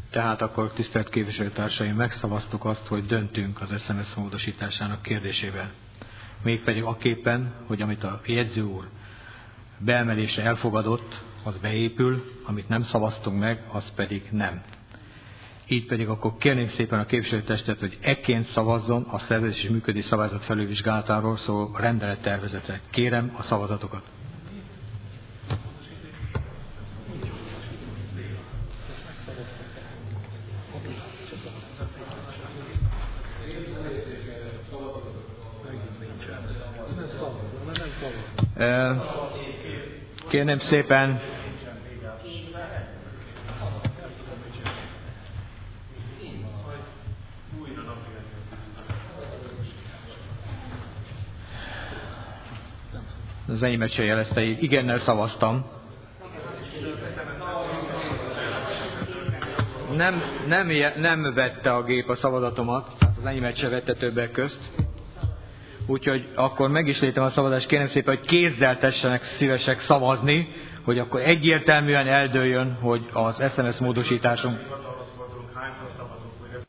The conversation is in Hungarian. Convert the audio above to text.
Tehát akkor, tisztelt képviselőtársaim, megszavaztuk azt, hogy döntünk az SMS módosításának kérdésében. Mégpedig aképpen, hogy amit a jegyző úr beemelésre elfogadott, az beépül, amit nem szavaztunk meg, az pedig nem. Így pedig akkor kérném szépen a képviselőtestet, hogy ekként szavazzon a szervezés és működés szabályzat felülvizsgálatáról szóló rendelettervezetre. Kérem a szavazatokat. Kérném szépen, az enyémet se jelezte, így igennel szavaztam. Nem vette a gép a szavazatomat, az enyémet se vette többek közt. Úgyhogy akkor megismétlem a szavazást, kérem szépen, hogy kézzel tessenek szívesek szavazni, hogy akkor egyértelműen eldőljön, hogy az SMS módosításunk